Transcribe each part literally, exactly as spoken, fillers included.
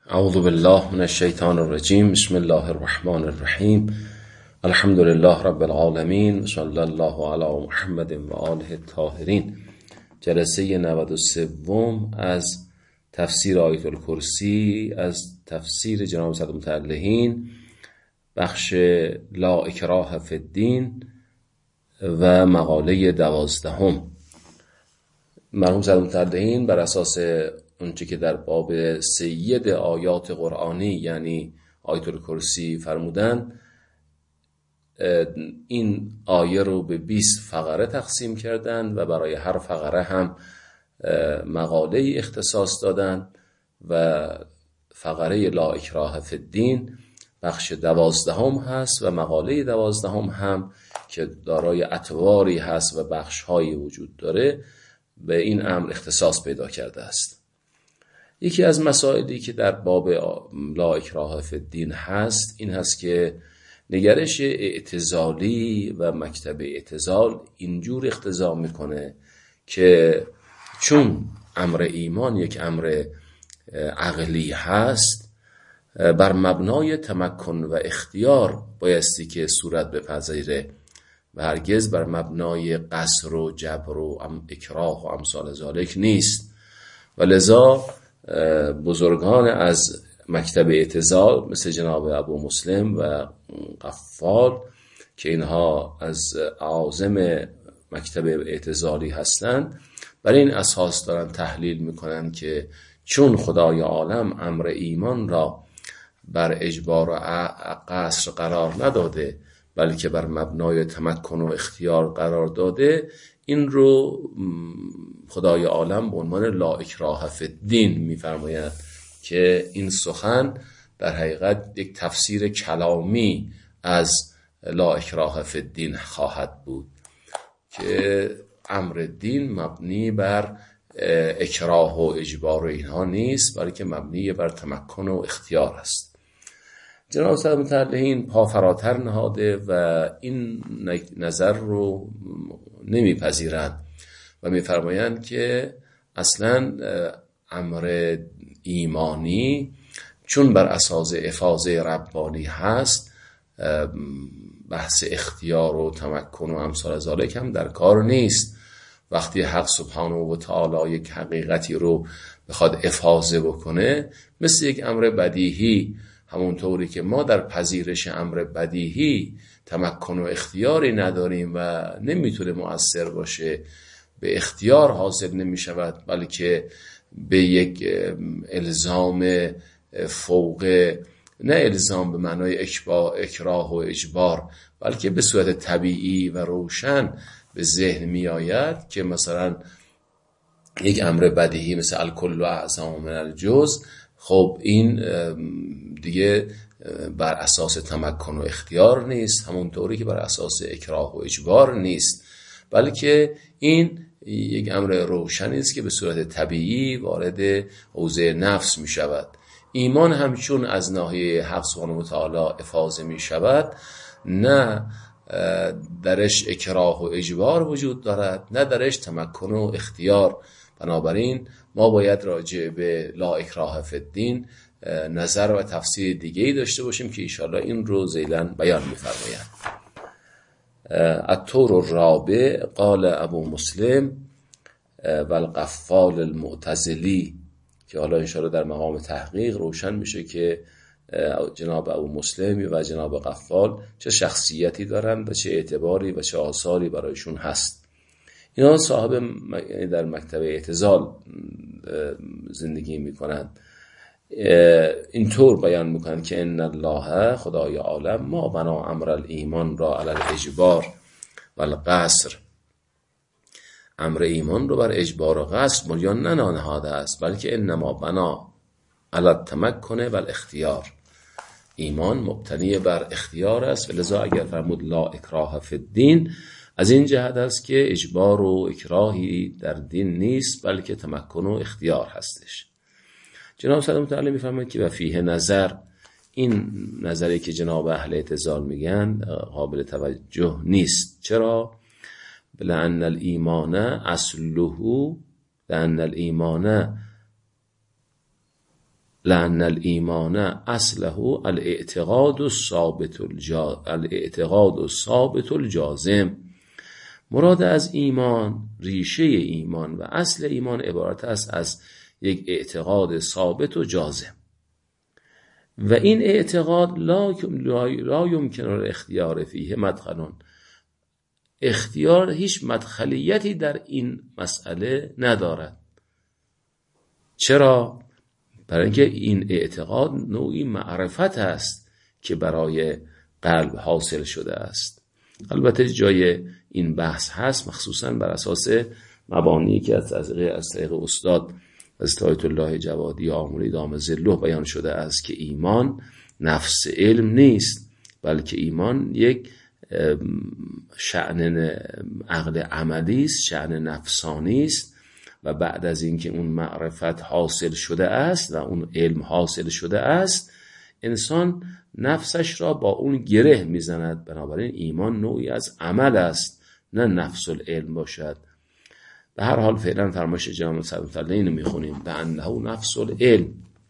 اعوذ بالله من الشیطان الرجیم. بسم الله الرحمن الرحیم. الحمد لله رب العالمین. صلی الله علی محمد و آله الطاهرین. جلسه نود و سه از تفسیر آیت الکرسی از تفسیر جناب صدرالمتعلقین، بخش لا اکراه فی الدین و مقاله دوازدهم. مرحوم صدرالمتعلقین بر اساس اونچه که در باب سید آیات قرآنی یعنی آیت الکرسی فرمودن، این آیه رو به بیست فقره تقسیم کردن و برای هر فقره هم مقاله اختصاص دادن و فقره لا اکراه فی الدین بخش دوازدهم هست و مقاله دوازدهم هم که دارای اطواری هست و بخش‌هایی وجود داره به این امر اختصاص پیدا کرده است. یکی از مسائلی که در باب لا اکراه فی الدین هست این هست که نگرش اعتزالی و مکتب اعتزال اینجور اقتضا میکنه که چون امر ایمان یک امر عقلی هست، بر مبنای تمکن و اختیار بایستی که صورت بپذیره و هرگز بر مبنای قصر و جبر و اکراه و امثال ذالک نیست. و لذا بزرگان از مکتب اعتزال مثل جناب ابو مسلم و قفال که اینها از اعاظم مکتب اعتزالی هستند، برای این اساس دارن تحلیل میکنن که چون خدای عالم امر ایمان را بر اجبار و قصر قرار نداده بلکه بر مبنای تمکن و اختیار قرار داده، این رو خدای عالم به عنوان لا اکراه فی الدین میفرماید که این سخن در حقیقت یک تفسیر کلامی از لا اکراه فی الدین خواهد بود که امر دین مبنی بر اکراه و اجبار و اینها نیست بلکه مبنی بر تمکن و اختیار است. جناب صدرالمتعلقین پا فراتر نهاده و این نظر رو نمیپذیرند و میفرمایند که اصلا امر ایمانی چون بر اساس افاضه ربانی هست، بحث اختیار و تمکن و امثال ذالک هم در کار نیست. وقتی حق سبحانه و تعالی یک حقیقتی رو بخواد افاضه بکنه مثل یک امر بدیهی، همونطوری که ما در پذیرش امر بدیهی تمکن و اختیاری نداریم و نمیتونه مؤثر باشه، به اختیار حاصل نمی شود بلکه به یک الزام فوق، نه الزام به معنای اکراه و اجبار بلکه به صورت طبیعی و روشن به ذهن می آید که مثلا یک امر بدیهی مثل الکل اعظم من الجزء، خب این دیگه بر اساس تمکن و اختیار نیست، همونطوری که بر اساس اکراه و اجبار نیست بلکه این یک امر روشنی است که به صورت طبیعی وارد حوزه نفس می شود. ایمان همچون از ناحیه حق سبحانه و تعالی افاضه می شود، نه درش اکراه و اجبار وجود دارد نه درش تمکن و اختیار. بنابراین ما باید راجع به لا اکراه فی الدین نظر و تفسیر دیگه‌ای داشته باشیم که انشاءالله این رو ذیلاً بیان می‌فرمایند. الطور الرابع قال ابو مسلم و القفال المعتزلی، که حالا انشاءالله در مقام تحقیق روشن میشه که جناب ابو مسلم و جناب قفال چه شخصیتی دارند و چه اعتباری و چه آثاری برایشون هست. اینا صاحب در مکتب اعتزال زندگی میکنند. اینطور بیان میکنند که ان الله خدای عالم ما بنا امر الایمان را علی الاجبار و القصر، امر ایمان رو بر اجبار و قصر بنیان ننهاده است بلکه انما بنا علی التمکن و الاختیار. ایمان مبتنی بر اختیار است و لذا اگر فرمود لا اکراه فی الدین از این جهت است که اجبار و اکراهی در دین نیست بلکه تمکن و اختیار هستش. جناب صدرالمتعلقین میفرماید که و فیه نظر، این نظری که جناب اهل اعتزال میگن قابل توجه نیست. چرا؟ لأن الایمان اصله لأن الایمان لأن الإيمان اصله الاعتقاد الثابت الجا... الاعتقاد الثابت الجازم. مراد از ایمان، ریشه ایمان و اصل ایمان عبارت است از یک اعتقاد ثابت و جازم و این اعتقاد لا لا یمکن الاختیار فیه مدخل. اختیار هیچ مدخلیتی در این مسئله ندارد. چرا؟ برای اینکه این اعتقاد نوعی معرفت است که برای قلب حاصل شده است. البته جای این بحث هست مخصوصاً بر اساس مبانی که از از از طریق استاد از آیت الله جوادی آموری دام ظله بیان شده است که ایمان نفس علم نیست، بلکه ایمان یک شأن عقل عملی است، شأن نفسانی است و بعد از اینکه اون معرفت حاصل شده است و اون علم حاصل شده است، انسان نفسش را با اون گره میزند. بنابراین ایمان نوعی از عمل است، نه نفس العلم باشد. به هر حال فعلا فرمایش جناب صدوق اینو میخونیم به انه نفس العلم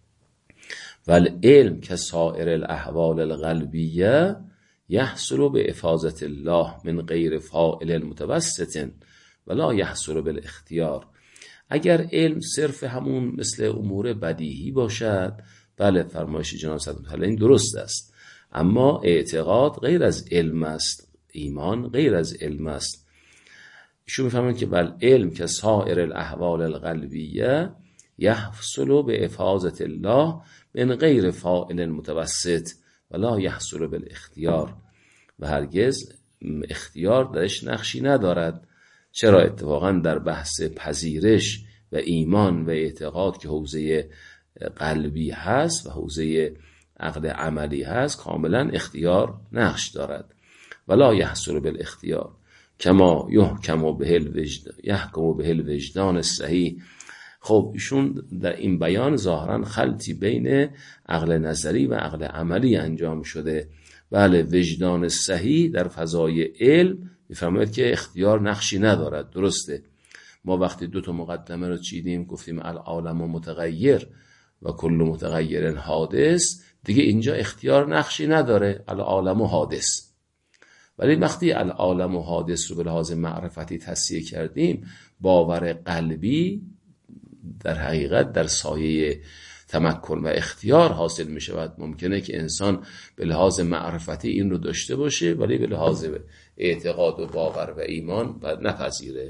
و العلم که سایر الاحوال القلبیه یحصل به افاظت الله من غیر فاعل متوسط ولا یحصل بالاختیار. اگر علم صرف همون مثل امور بدیهی باشد، بله فرمایش جناب صدوق این درست است، اما اعتقاد غیر از علم است، ایمان غیر از علم است. ایشون میفهمند که بل علم که سایر الاحوال القلبیه یحصل به افاظت الله من غیر فاعل متوسط ولا یحصل بالاختیار و هرگز اختیار درش نقشی ندارد. چرا؟ اتفاقا در بحث پذیرش و ایمان و اعتقاد که حوزه قلبی هست و حوزه عقل عملی هست کاملا اختیار نقش دارد. ولا یحصل بالاختیار کما یحکم به الوجدان یحکم به الوجدان الصحیح. خب ایشون در این بیان ظاهرا خلطی بین عقل نظری و عقل عملی انجام شده. بله وجدان صحیح در فضای علم میفرماید که اختیار نقشی ندارد. درسته، ما وقتی دو تا مقدمه رو چیدیم گفتیم العالم متغیر و کل متغیر حادث، دیگه اینجا اختیار نقشی نداره، العالم حادث. ولی وقتی العالم حادث رو به لحاظ معرفتی تصحیح کردیم، باور قلبی در حقیقت در سایه تمکن و اختیار حاصل می شود. ممکنه که انسان به لحاظ معرفتی این رو داشته باشه ولی به لحاظ اعتقاد و باور و ایمان نپذیره.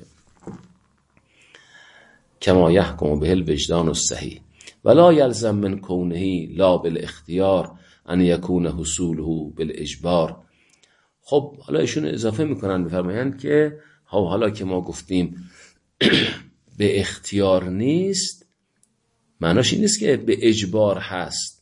کما یحکم به الوجدان الصحیح ولا یلزم من کونه لا بالاختیار ان یکون حصوله بالاجبار. خب حالا ایشون اضافه میکنن بفرمایند که حالا که ما گفتیم به اختیار نیست، معناش این نیست که به اجبار هست،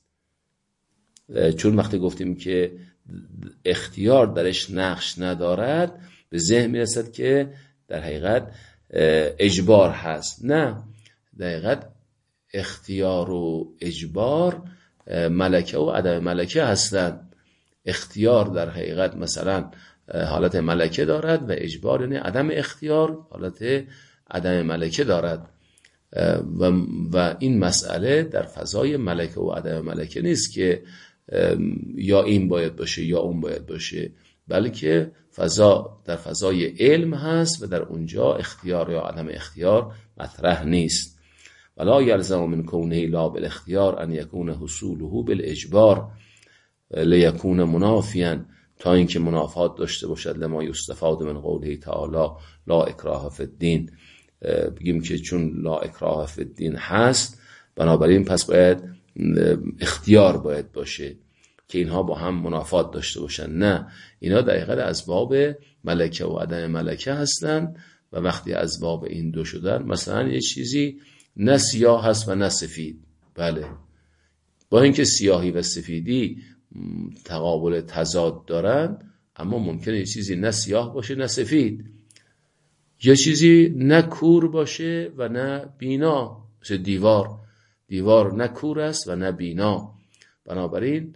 چون وقتی گفتیم که اختیار درش نقش ندارد به ذهن میرسد که در حقیقت اجبار هست. نه، در حقیقت اختیار و اجبار ملکه و عدم ملکه هستند. اختیار در حقیقت مثلا حالت ملکه دارد و اجبار یعنی عدم اختیار حالت عدم ملکه دارد و, و این مسئله در فضای ملکه و عدم ملکه نیست که یا این باید باشه یا اون باید باشه، بلکه فضا در فضای علم هست و در اونجا اختیار یا عدم اختیار مطرح نیست. ولا یلزم من کونه لا بالاختیار ان یکون حصوله بالاجبار لیکون منافیاً، تا اینکه منافات داشته باشد لما یستفاد من قوله تعالی لا اکراه فی الدین. بگیم که چون لا اکراه فی الدین هست بنابراین پس باید اختیار باید باشه که اینها با هم منافات داشته باشن. نه، اینا در حقیقت از باب ملکه و عدم ملکه هستن و وقتی از باب این دو شدن، مثلا یه چیزی نه سیاه هست و نه سفید، بله، با اینکه سیاهی و سفیدی تقابل تضاد دارن، اما ممکنه یه چیزی نه سیاه باشه نه سفید، یه چیزی نه کور باشه و نه بینا، مثل دیوار دیوار نه کور است و نه بینا. بنابراین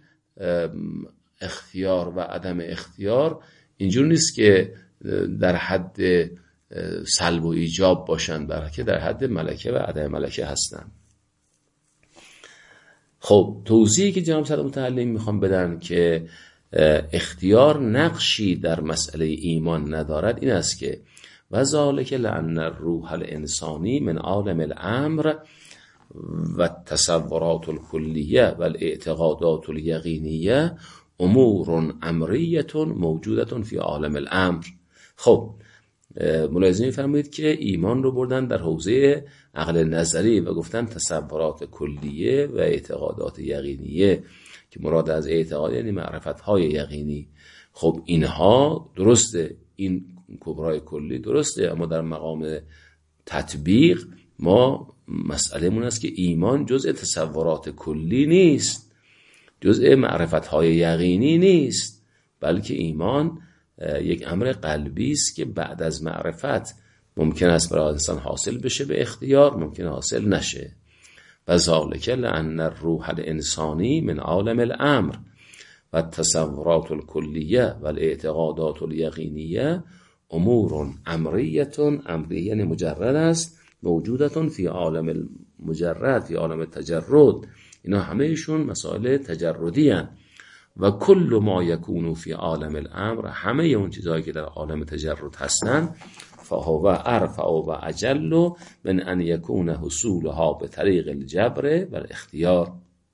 اختیار و عدم اختیار اینجور نیست که در حد سلب و ایجاب باشند، بلکه در حد ملکه و عدم ملکه هستند. خب توضیحی که جناب صدر متعلم میخوام بدن که اختیار نقشی در مسئله ایمان ندارد این است که و ذالک لأن الروح الانسانی من عالم الامر و التصورات الکلیه و الاعتقادات الیقینیه امور امریه موجودة فی عالم الامر. خب ملاحظه می‌فرمایید که ایمان رو بردن در حوزه عقل نظری و گفتن تصورات کلیه و اعتقادات یقینیه که مراد از اعتقاد یعنی معرفت‌های یقینی. خب اینها درسته، این کبرای کلی درسته، اما در مقام تطبیق ما مسئله‌مون است که ایمان جزء تصورات کلی نیست، جزء معرفت‌های یقینی نیست، بلکه ایمان یک امر قلبی است که بعد از معرفت ممکن است برای انسان حاصل بشه به اختیار، ممکن حاصل نشه. و ذالک لأن الروح الانسانی من عالم الامر و التصورات الکلیه و الاعتقادات الیقینیه امور امریه، امریه یعنی مجرد است، موجودتون فی عالم المجرد، فی عالم تجرد. اینا همهشون مسائل تجردی هستند و کل ما یکون فی عالم الامر، همه اون چیزهایی که در عالم تجرد هستند، فهو ارفع و اجل من ان یکون حصولها به طریق الجبر و الاختیار.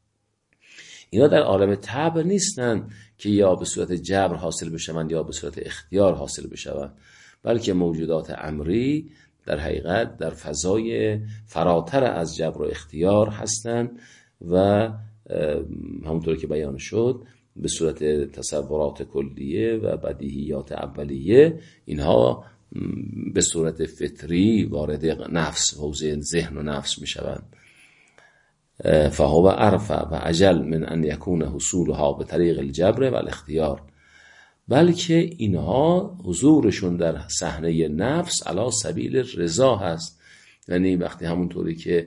اینا در عالم طبع نیستن که یا به صورت جبر حاصل بشوند یا به صورت اختیار حاصل بشوند، بلکه موجودات امری در حقیقت در فضای فراتر از جبر و اختیار هستند و همونطور که بیان شد به صورت تصورات کلیه و بدیهیات اولیه، اینها به صورت فطری وارد نفس، حوزه ذهن و نفس می شوند. فهو ارفع و اجل من ان یکون حصولها به طریق الجبر و الاختیار، بلکه اینها حضورشون در صحنه نفس علی سبیل رضا هست. یعنی وقتی همونطوری که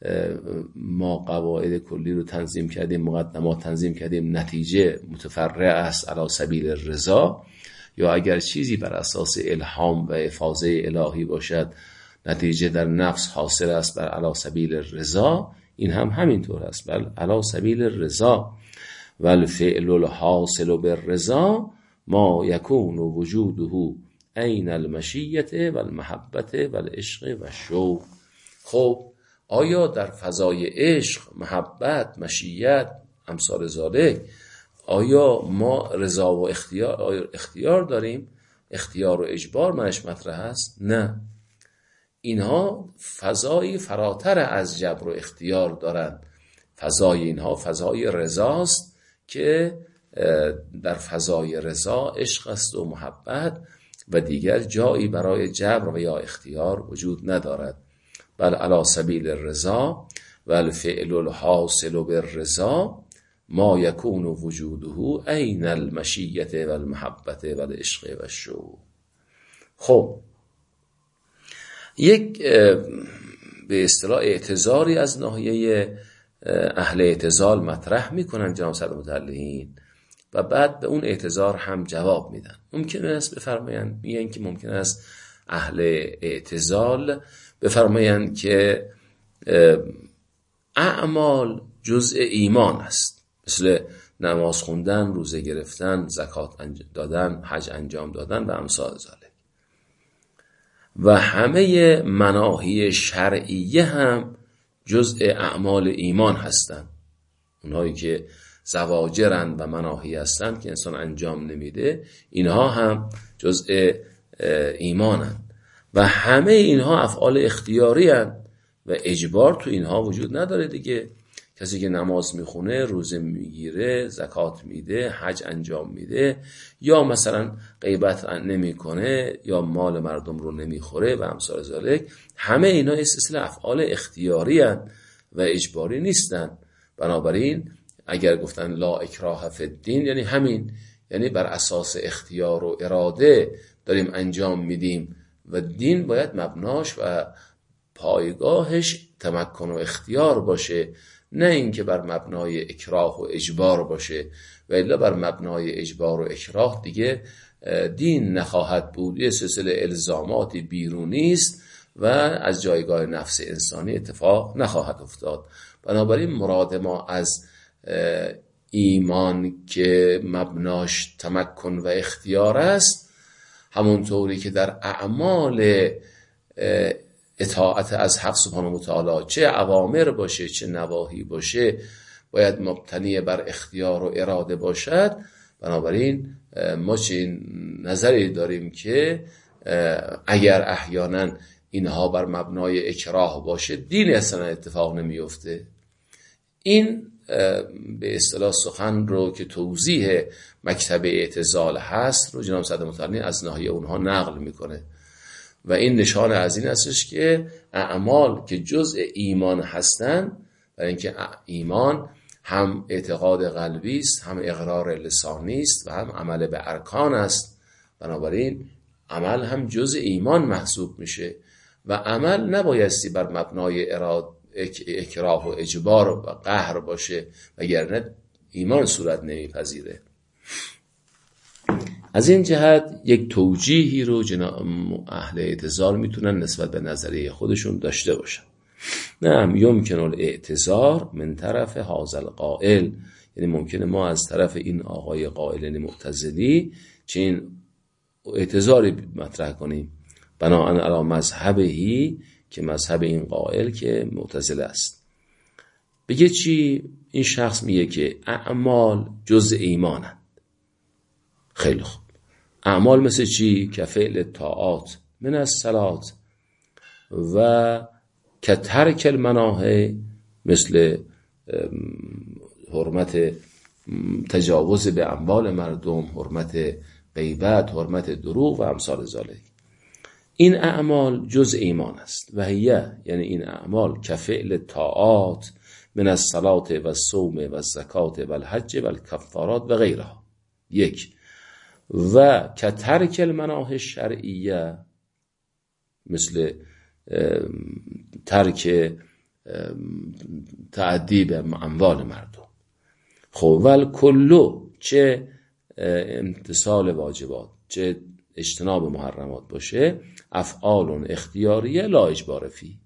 ما قواعد کلی رو تنظیم کردیم، مقدمات تنظیم کردیم، نتیجه متفرع است علی سبیل رضا، یا اگر چیزی بر اساس الهام و افاضه الهی باشد نتیجه در نفس حاصل است بر علی سبیل رضا، این هم همینطور است، بل علی سبیل رضا. و الفعل الحاصل بالرضا ما یکون وجوده عین المشیة و المحبت و العشق و الشوق. خب آیا در فضای عشق، محبت، مشیت، امثال ذالک، آیا ما رضا و اختیار اختیار داریم؟ اختیار و اجبار منش مطرح است؟ نه، اینها فضای فراتر از جبر و اختیار دارند. فضای اینها فضای رضاست که در فضای رضا عشق است و محبت و دیگر جایی برای جبر و یا اختیار وجود ندارد، بل علی سبیل الرضا و الفعل الحاصل بالرضا ما یکون وجوده عین المشیة و المحبت و العشق و الشوق. خب یک به اصطلاح اعتذاری از ناحیه اهل اعتزال مطرح میکنن جناب صدر متعلقین و بعد به اون اعتذار هم جواب میدن. ممکن است بفرمایند، میگن که ممکن است اهل اعتزال بفرمایند که اعمال جزء ایمان است، مثل نماز خوندن، روزه گرفتن، زکات دادن، حج انجام دادن و امثال ذالک، و همه مناهی شرعیه هم جزء اعمال ایمان هستند. اونهایی که زواجرند و مناهی هستند که انسان انجام نمیده، اینها هم جزء ایمانند و همه اینها افعال اختیاری هستند و اجبار تو اینها وجود نداره دیگه. کسی که نماز میخونه، روزه میگیره، زکات میده، حج انجام میده، یا مثلا غیبت نمیکنه یا مال مردم رو نمیخوره و امثال ذالک، همه اینا سلسله افعال اختیاری هستند و اجباری نیستند. بنابراین اگر گفتن لا اکراه فی الدین یعنی همین، یعنی بر اساس اختیار و اراده داریم انجام میدیم و دین باید مبناش و پایگاهش تمکن و اختیار باشه، نه اینکه بر مبنای اکراه و اجبار باشه، و الا بر مبنای اجبار و اکراه دیگه دین نخواهد بود، یه سلسله الزاماتی بیرونی است و از جایگاه نفس انسانی اتفاق نخواهد افتاد. بنابراین مراد ما از ایمان که مبناش تمکن و اختیار است، همونطوری که در اعمال اطاعت از حق سبحانه و تعالی چه اوامر باشه چه نواهی باشه باید مبتنی بر اختیار و اراده باشد. بنابراین ما چنین نظری داریم که اگر احیانا اینها بر مبنای اکراه باشه دین اصلا اتفاق نمیفته. این به اصطلاح سخن رو که توضیح مکتب اعتزال هست رو جناب صدر متعالی از ناحیه اونها نقل میکنه و این نشانه از این هستش که اعمال که جزء ایمان هستن، برای اینکه ایمان هم اعتقاد قلبی است، هم اقرار لسانی است و هم عمل به ارکان است. بنابراین عمل هم جزء ایمان محسوب میشه و عمل نبایستی بر مبنای اراده اکراه و اجبار و قهر باشه، وگرنه ایمان صورت نمیپذیره. از این جهت یک توجیهی رو جناب اهل اعتزال میتونن نسبت به نظریه خودشون داشته باشن. نعم یمکن الاعتذار من طرف هذا القائل، یعنی ممکنه ما از طرف این آقای قائل معتزلی چین اعتذاری مطرح کنیم بناهن علی مذهبهی، که مذهب این قائل که معتزله است. بگه چی؟ این شخص میگه که اعمال جزء ایمانند. خیلی خوب. اعمال مثل چی؟ که فعل طاعات من الصلاة و که ترک المناهی، مثل حرمت تجاوز به اموال مردم، حرمت غیبت، حرمت دروغ و امثال ذالک. این اعمال جزء ایمان است. و هیه، یعنی این اعمال که فعل طاعات من الصلاة و الصوم و الزکات و الحج و الکفارات و غیرها. یک. و که ترک المناهی شرعیه، مثل ترک تعدی به اموال مردم. خب ول کلو، چه امتثال واجبات چه اجتناب محرمات باشه، افعال اختیاریه لا اجبار فی.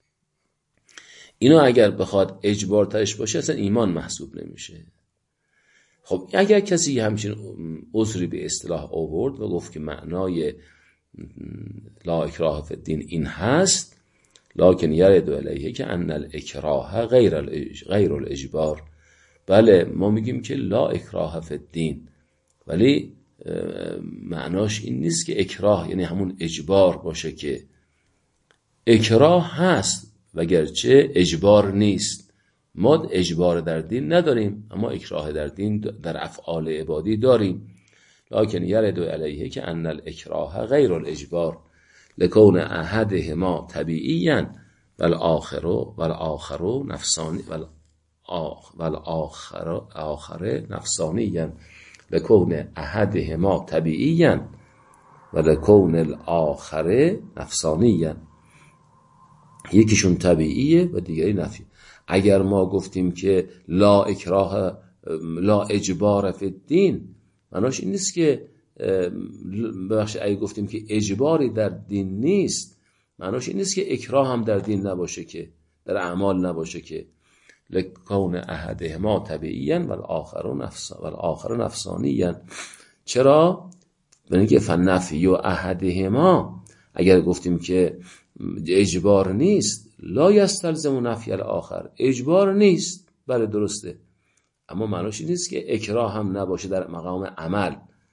اینو اگر بخواد اجبار ترش باشه اصلا ایمان محسوب نمیشه. خب اگر کسی همچین عذری به اصطلاح آورد و گفت که معنای لا اکراه فی الدین این هست، لکن یرد الیه که ان الاکراه غیر غیر الاجبار، بله ما میگیم که لا اکراه فی الدین، ولی معناش این نیست که اکراه یعنی همون اجبار باشه، که اکراه هست وگرچه اجبار نیست. ما اجبار در دین نداریم اما اکراه در دین در افعال عبادی داریم. لکن یرد علیه که ان الاکراه غیر الاجبار لکون احدهما طبیعیا والآخر والآخر نفسانی والآخر آخر نفسانیا، لکون احدهما طبیعیا و لکون الاخر نفسانیا. یکیشون طبیعیه و دیگری نفی. اگر ما گفتیم که لا اکراه لا اجبار فی الدین، معناش این نیست که ببخشید اگه گفتیم که اجباری در دین نیست، معناش این نیست که اکراه هم در دین نباشه، که در اعمال نباشه، که لکون احدهما طبیعیاً والآخر نفس والآخر نفسانیاً. چرا؟ برای اینکه فنفی و احدهما اگر گفتیم که اجبار نیست، لا یستلزم نفی الاخر، اجبار نیست، بله درسته، اما معناش این نیست که اکراه هم نباشه در مقام عمل.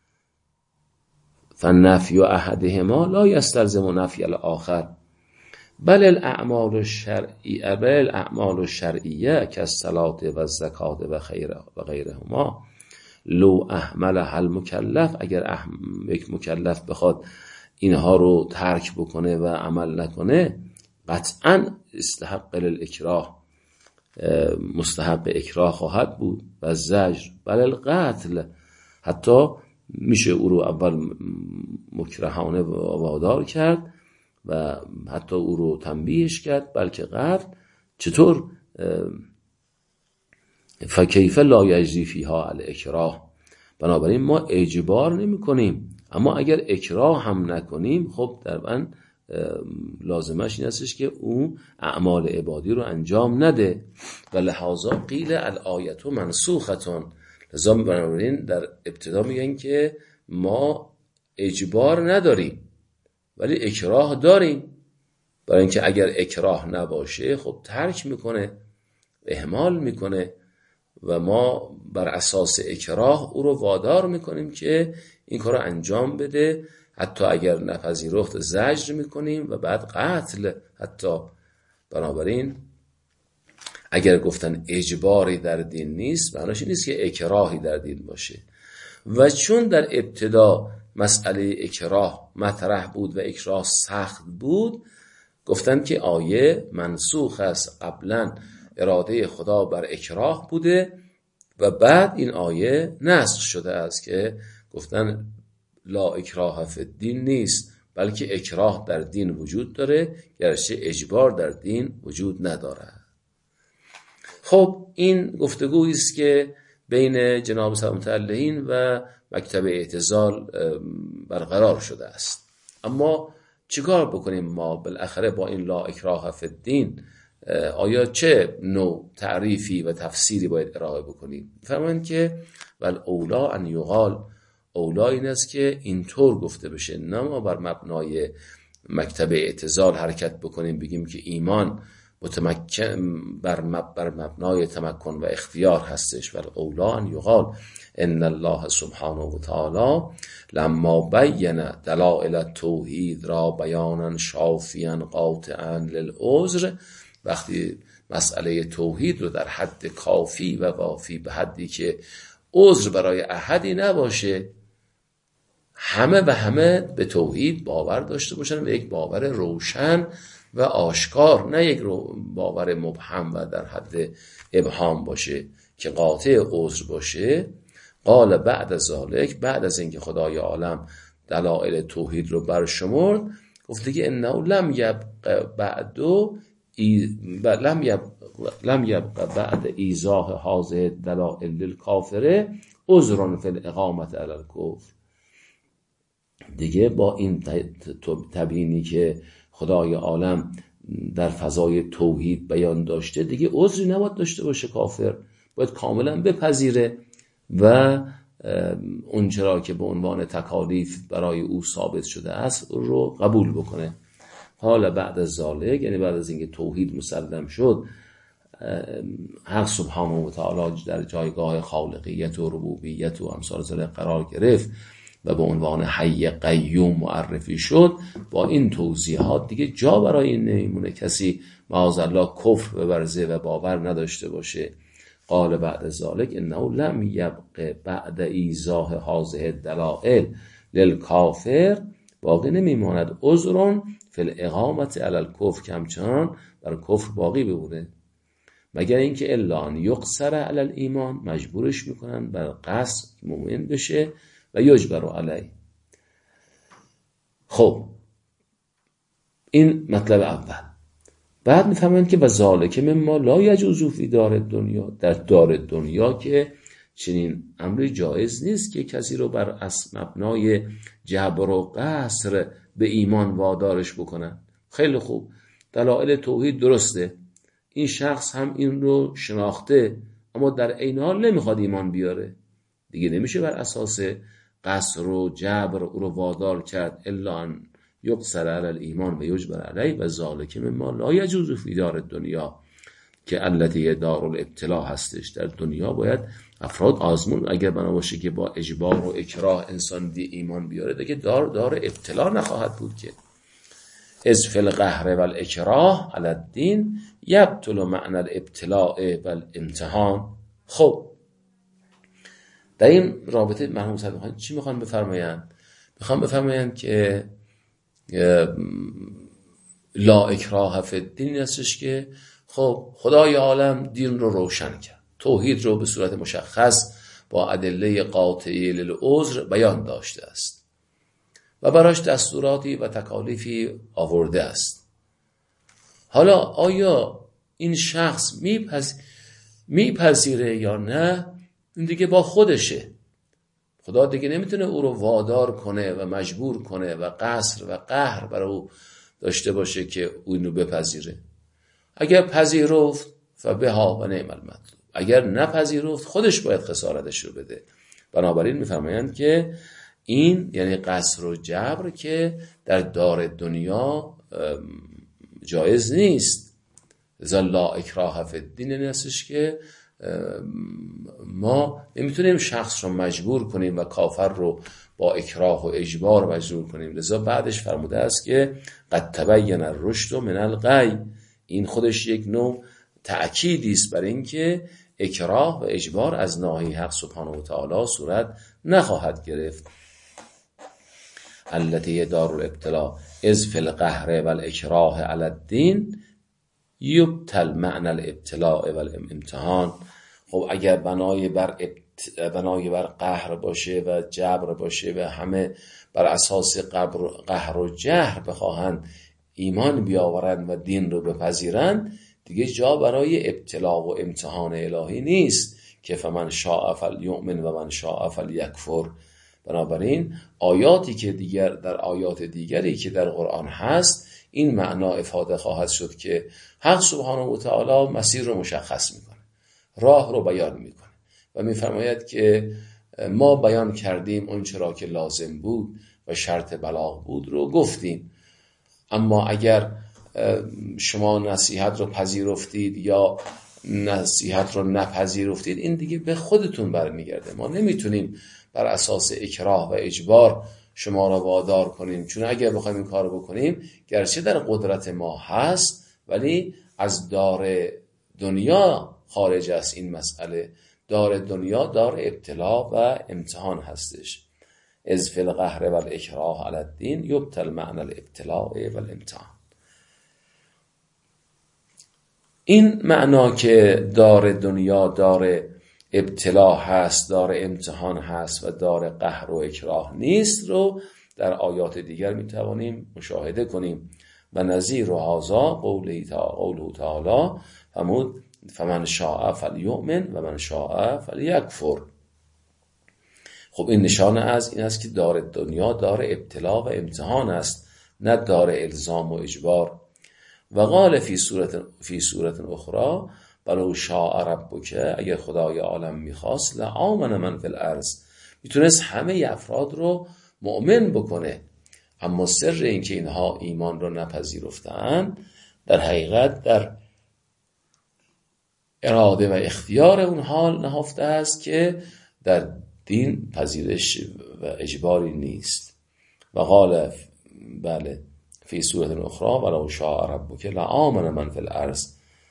فنفی و احدهما لا یستلزم نفی الاخر، بل الاعمال الشرعیه بل الاعمال الشرعیه کالصلاة و الزکات و خیر و غیرهما لو اهملها المکلف، اگر یک مکلف بخواد اینها رو ترک بکنه و عمل نکنه، قطعا استحق الاکراه، مستحق اکراه خواهد بود و زجر بل القتل، حتی میشه او رو اول مکرهانه وادار کرد و حتی او رو تنبیهش کرد، بلکه قتل. چطور؟ فکیف لا یجری فیها الاکراه. بنابراین ما اجبار نمی کنیم، اما اگر اکراه هم نکنیم خب در من لازمش این هستش که اون اعمال عبادی رو انجام نده و لحاظا قیل الآیت منسوختون. لذا بنابراین در ابتدا میگن که ما اجبار نداریم ولی اکراه داریم، برای اینکه اگر اکراه نباشه خب ترک میکنه، اهمال میکنه و ما بر اساس اکراه او رو وادار میکنیم که این کار رو انجام بده، حتی اگر نپذیرفت زجر میکنیم و بعد قتل حتی. بنابراین اگر گفتن اجباری در دین نیست معناش این نیست که اکراهی در دین باشه. و چون در ابتدا مسئله اکراه مطرح بود و اکراه سخت بود، گفتن که آیه منسوخ است، قبلا اراده خدا بر اکراه بوده و بعد این آیه نسخ شده است که گفتن لا اکراه فی الدین نیست، بلکه اکراه در دین وجود داره، گرچه اجبار در دین وجود نداره. خب این گفتگویی است که بین جناب سلامت علیهین و مکتب اعتزال برقرار شده است. اما چیکار بکنیم ما بالاخره با این لا اکراه فی الدین؟ آیا چه نوع تعریفی و تفسیری باید ارائه بکنیم؟ فرمایند که ول اولا ان یقال، اولا این است که اینطور گفته بشه، نه ما بر مبنای مکتب اعتزال حرکت بکنیم بگیم که ایمان متمکن بر بر مبنای تمکن و اختیار هستش. ول اولا ان یقال ان الله سبحانه و تعالی لما بین دلائل التوحید را بیانا شافیا قاطعا للعذر، وقتی مسئله توحید رو در حد کافی و وافی، به حدی که عذر برای احدی نباشه، همه و همه به توحید باور داشته باشن و یک باور روشن و آشکار، نه یک باور مبهم و در حد ابهام باشه که قاطع عذر باشه. قال بعد ذالک، بعد از اینکه خدای عالم دلائل توحید رو برشمرد، گفته که انه لم یبق بعدو ای... لم یبق لم یبق بعد ایضاح هذه دلائل للکافره عذر فی الاقامت علی الکفر. دیگه با این تبیینی که خدای عالم در فضای توحید بیان داشته، دیگه عذری نباید داشته باشه کافر، باید کاملا بپذیره و اون چرا که به عنوان تکالیف برای او ثابت شده است رو قبول بکنه. حالا بعد از ذالک، یعنی بعد از اینکه توحید مسلم شد، حق سبحانه و تعالی در جایگاه خالقیت و ربوبیت و امثال ذلک قرار گرفت و به عنوان حی قیوم معرفی شد، با این توضیحات دیگه جا برای این نمیمونه کسی معاذالله کفر بورزه و باور نداشته باشه. قال بعد ذالک انه لم یبق بعد ایضاح هذه الدلائل للکافر، باقی نمیماند عذر فی الاقامت علی الکفر، که همچنان بر کفر باقی بمونه، مگر اینکه الا ان یقصر علی الایمان، مجبورش میکنن بر قصد مؤمن بشه و یجبر علی. خب این مطلب اول. بعد میفهمند که و ذالک مما لا یجوز فی دار الدنیا، در دار دنیا که چنین امری جایز نیست که کسی رو بر اساس مبنای جبر و قصر به ایمان وادارش بکنن. خیلی خوب، دلائل توحید درسته، این شخص هم این رو شناخته، اما در عین حال نمیخواد ایمان بیاره، دیگه نمیشه بر اساس قصر و جبر او رو وادار کرد، الا ان یقصر علی الایمان و یجبر علی و ذالک مما لا یجوز فی دار الدنیا، که التی دار الابتلا هستش. در دنیا باید افراد آزمون، اگر بنا باشه که با اجبار و اکراه انسان دی ایمان بیاره، دیگه دار دار ابتلا نخواهد بود که از فی القهر و الاکراه علی الدین یبطل معنی الابتلاء و الامتحان. خب در این رابطه مرحوم صدوقی چی میخوان بفرمایند؟ میخوان بفرمایند که لا اکراه فی الدین هستش که خب خدای عالم دین رو روشن کرد، توحید رو به صورت مشخص با ادله قاطعه للعذر بیان داشته است و براش دستوراتی و تکالیفی آورده است. حالا آیا این شخص میپذ... میپذیره یا نه، این دیگه با خودشه. خدا دیگه نمیتونه او رو وادار کنه و مجبور کنه و قصر و قهر برای او داشته باشه که اونو بپذیره. اگر پذیرفت فبها و نعم المطلوب، اگر نپذیرفت خودش باید خسارتش رو بده. بنابراین میفرمایند که این یعنی قصر و جبر که در دار دنیا جایز نیست. لذا لا اکراه فی الدین نیستش که ما نمیتونیم شخص رو مجبور کنیم و کافر رو با اکراه و اجبار مجبور کنیم. لذا بعدش فرموده است که قد تبین الرشد من الغی، این خودش یک نوع تأکیدی است بر اینکه اکراه و اجبار از ناحیه حق سبحانه و تعالی صورت نخواهد گرفت. التي دار الابتلاء اذ فی القهر والاکراه علی الدین یبطل معنی الابتلاء والامتحان. خب اگر بنای بر ابت... بنای بر قهر باشه و جبر باشه و همه بر اساس قهر و جهر بخواهند ایمان بیاورند و دین رو بپذیرند، دیگه جا برای ابتلا و امتحان الهی نیست که فمن شاء فلیؤمن و من شاء فلیکفر. بنابراین آیاتی که دیگر در آیات دیگری که در قرآن هست این معنا افاده خواهد شد که حق سبحانه و تعالی مسیر رو مشخص میکنه، راه رو بیان میکنه و میفرماید که ما بیان کردیم اون چرا که لازم بود و شرط بلاغ بود رو گفتیم. اما اگر شما نصیحت رو پذیرفتید یا نصیحت رو نپذیرفتید، این دیگه به خودتون برمیگرده. ما نمیتونیم بر اساس اکراه و اجبار شما را وادار کنیم، چون اگر بخوایم این کار بکنیم گرچه در قدرت ما هست ولی از دار دنیا خارج است. این مسئله دار دنیا دار ابتلا و امتحان هستش. اذ فی القهر والاکراه علی الدین یبطل معنی الابتلاء والامتحان. این معنا که دار دنیا دار ابتلا هست، دار امتحان هست و دار قهر و اکراه نیست رو در آیات دیگر میتوانیم مشاهده کنیم. و نظیر هذا قوله تعالی فرمود فمن شاء فلیؤمن و من شاء فلیکفر. خب این نشانه از این است که دار دنیا دار ابتلا و امتحان است، نه دار الزام و اجبار. و قال فی صورت فی صورت اخرى ولو شاء ربک، اگر خدای عالم میخواست لآمن من فی الارض، میتونست همه افراد رو مؤمن بکنه. اما سر این که اینها ایمان رو نپذیرفتن در حقیقت در اراده و اختیار اونها نهفته است که در دین پذیرش و اجباری نیست. و قال بله فی صورت اخرى ولو شاء ربک لآمن من فی الارض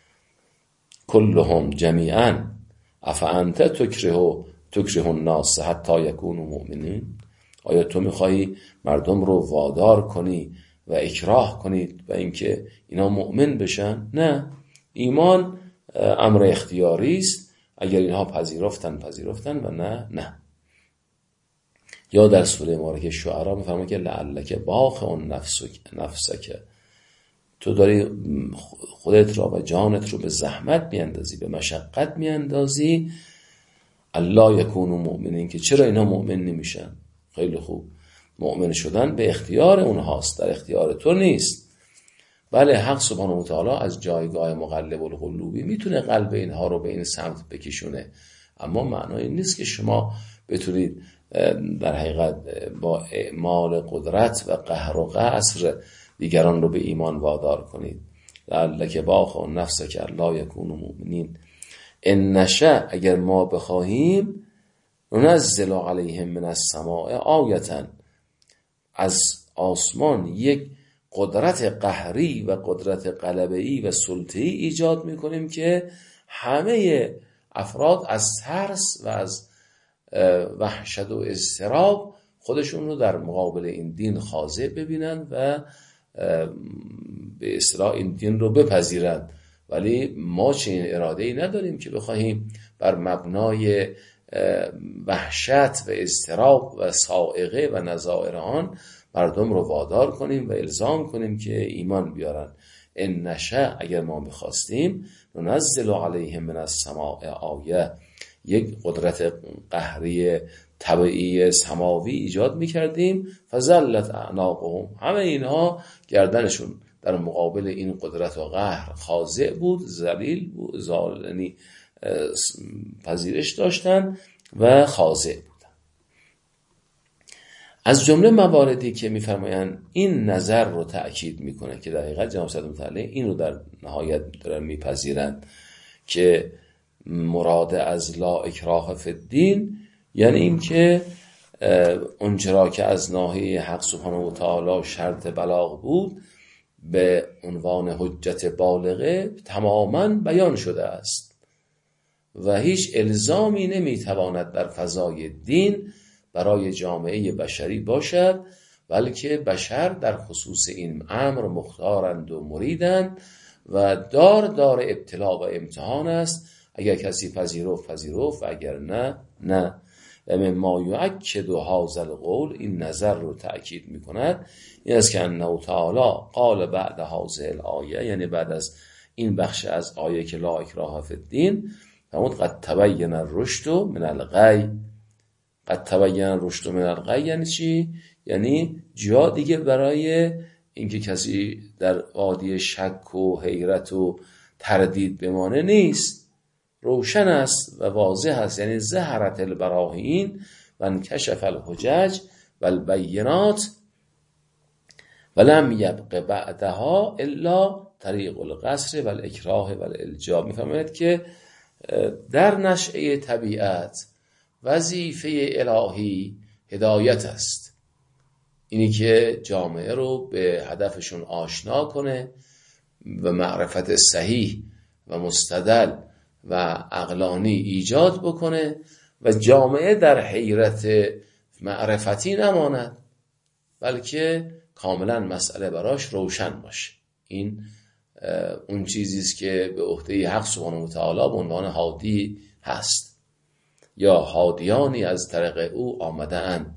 كلهم جمیعا افانت تکره تکره الناس حتی یکونوا مؤمنین. آیا تو میخوایی مردم رو وادار کنی و اکراه کنید و اینکه اینا مؤمن بشن؟ نه، ایمان امر اختیاری است. اگر اینها پذیرفتن پذیرفتن و نه نه. یا در سوره مبارکه شعرا میفرماید که لعلک باخع نفسک نفسک، تو داری خودت را و جانت رو به زحمت میاندازی، به مشقت میاندازی، الله یکونوا مؤمنین، که چرا اینا مؤمن نمیشن. خیلی خوب، مؤمن شدن به اختیار اونهاست، در اختیار تو نیست. بله حق سبحانه و تعالی از جایگاه مقلب القلوبی میتونه قلب اینها رو به این سمت بکشونه، اما معنای نیست که شما بتونید در حقیقت با اعمال قدرت و قهر و قصر دیگران رو به ایمان وادار کنید. لعلک باخع نفسک الا یکونوا مؤمنین ان نشأ، اگر ما بخواهیم، ننزل علیهم من السماء آیة، از آسمان یک قدرت قهری و قدرت غلبه‌ای و سلطه‌ای ایجاد میکنیم که همه افراد از ترس و از وحشت و اضطراب خودشون رو در مقابل این دین خاضع ببینن و به اصطلاح این دین رو بپذیرن. ولی ما چنین اراده‌ای نداریم که بخواهیم بر مبنای وحشت و اضطراب و صاعقه و نظائر آن مردم رو وادار کنیم و الزام کنیم که ایمان بیارن. ان نشأ، اگر ما میخواستیم، ننزل علیهم من السماء آیه، یک قدرت قهری طبیعی سماوی ایجاد میکردیم. فزلت اعناقهم، همه اینها گردنشون در مقابل این قدرت و قهر خاضع بود، ذلیل بود، یعنی پذیرش داشتن و خاضع بودن. از جمله مواردی که میفرمایند این نظر رو تأکید میکنه که در حقیقت جناب صدر متعالی این رو در نهایت دارن میپذیرند که مراد از لا اکراه فی الدین یعنی این که اونچرا که از ناحیه حق سبحانه و تعالی شرط بلاغ بود به عنوان حجت بالغه تماما بیان شده است و هیچ الزامی نمیتواند در فضای دین برای جامعه بشری باشد، بلکه بشر در خصوص این امر مختارند و مریدند و دار دار ابتلا و امتحان است. اگر کسی پذیرفت پذیرفت و اگر نه نه. و مما یؤکد هذا القول، این نظر رو تأکید میکند این است که انه تعالی قال بعد هذه الآیه، یعنی بعد از این بخش از آیه که لا اکراه فی الدین، فرمود قد تبین الرشد من الغی. قد تبین الرشد من الغی یعنی چی؟ یعنی جا دیگه برای اینکه کسی در وادی شک و حیرت و تردید بمانه نیست، روشن است و واضح است. یعنی ظهرت البراهین و انکشف الحجج و البینات ولم یبق بعدها الا طریق القصر و الاکراه و الالجا. میفهمید که در نشأه طبیعت وظیفه الهی هدایت است، اینی که جامعه رو به هدفشون آشنا کنه و معرفت صحیح و مستدل و عقلانی ایجاد بکنه و جامعه در حیرت معرفتی نماند، بلکه کاملا مسئله براش روشن باشه. این اون چیزی است که به عهده حق سبحانه و تعالی به عنوان هادی هست یا هادیانی از طریق او آمده اند.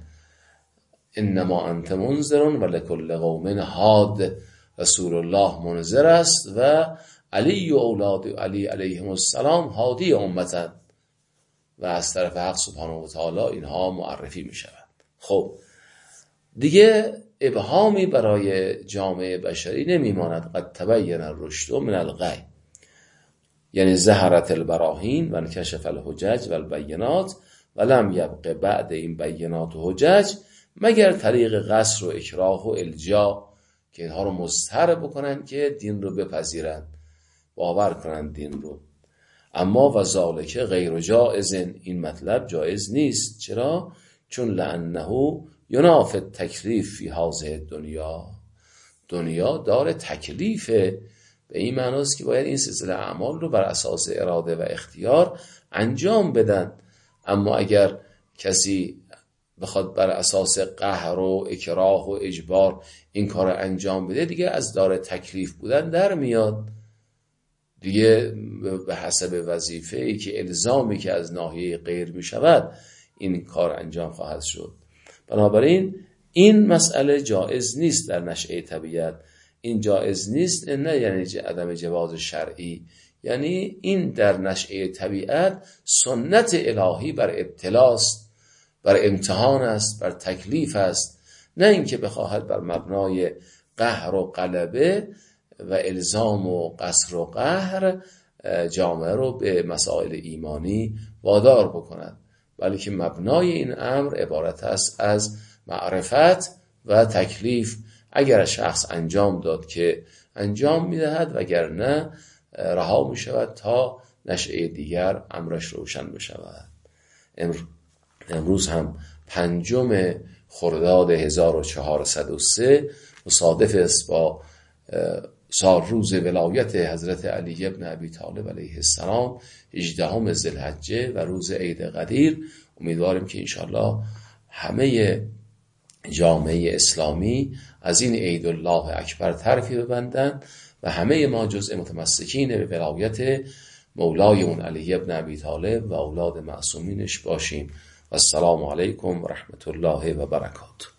انما انت منذر و لکل قوم هاد، رسول الله منذر است و علی و اولاد علی علیهم السلام هادی امتن و از طرف حق سبحانه و تعالی اینها معرفی می شود. خب دیگه ابهامی برای جامعه بشری نمی ماند. قد تبین الرشد من الغی، یعنی ظهرت البراهین و انکشف الحجج و البینات و لم یبق بعد این بینات و حجج مگر طریق قصر و اکراه و الجا که اینها رو مضطر بکنن که دین رو بپذیرن، باور کنن دین رو. اما و ذالک غیر جائز، این مطلب جایز نیست. چرا؟ چون لانه ینافی التکلیف فی هذه دنیا، دنیا دار تکلیفه، به این معناست که باید این سلسله اعمال رو بر اساس اراده و اختیار انجام بدن. اما اگر کسی بخواد بر اساس قهر و اکراه و اجبار این کار رو انجام بده، دیگه از دار تکلیف بودن در میاد، دیگه به حسب وظیفه‌ای که الزامی که از ناحیه غیر می شود این کار انجام خواهد شد. بنابراین این مسئله جایز نیست در نشأه طبیعت. این جایز نیست نه یعنی عدم جواز شرعی، یعنی این در نشأه طبیعت سنت الهی بر ابتلاست، بر امتحان است، بر تکلیف است، نه اینکه بخواهد بر مبنای قهر و غلبه و الزام و قصر و قهر جامعه رو به مسائل ایمانی وادار بکند، بلکه مبنای این امر عبارت است از معرفت و تکلیف. اگر شخص انجام داد که انجام میدهد، وگر نه رها می شود تا نشأه دیگر امرش روشن بشود. امروز هم پنجم خرداد هزار و چهارصد و سه مصادف است با سال روز ولایت حضرت علی ابن ابی طالب علیه السلام، هجدهم ذوالحجه و روز عید قدیر. امیدواریم که انشاءالله همه جامعه اسلامی از این عید الله اکبر طرفی ببندند و همه ما جزء متمسکین به ولایت مولایمون علی ابن ابی طالب و اولاد معصومینش باشیم. و السلام علیکم و رحمت الله و برکاته.